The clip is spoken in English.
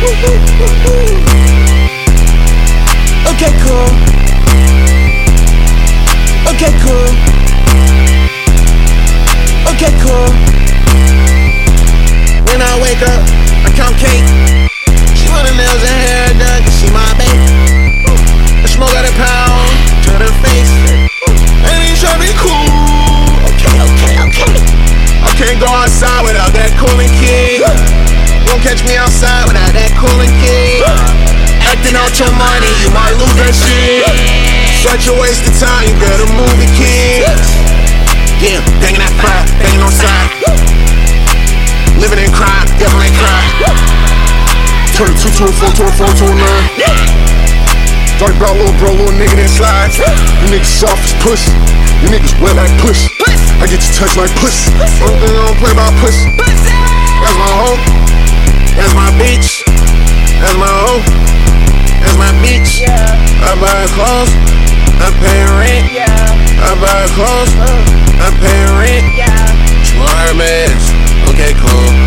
Okay, cool. Okay, cool. Okay, cool. When I wake up, I count cake. She want her nails and hair done, cause she my babe. I smoke out a pound to the face. And he try be cool. Okay. I can't go outside without that cooling key. Won't catch me outside without that cooling key. Acting out your money, you might lose that shit. Such a waste of time, you better move the kids. Yeah, banging that fire, banging on side. Living in crime, definitely crime. Turn a 2 to a 4 to a 4 to a 9. Dark brown little bro, little nigga that slides. You niggas soft as pussy. You niggas wet like pussy. I get you touch like pussy. Only thing I don't play about pussy. That's my hoe. That's my bitch. That's my hoe. That's my bitch. I buy her clothes. I pay rent. I buy her clothes. I pay rent. She want her meds. Okay, cool.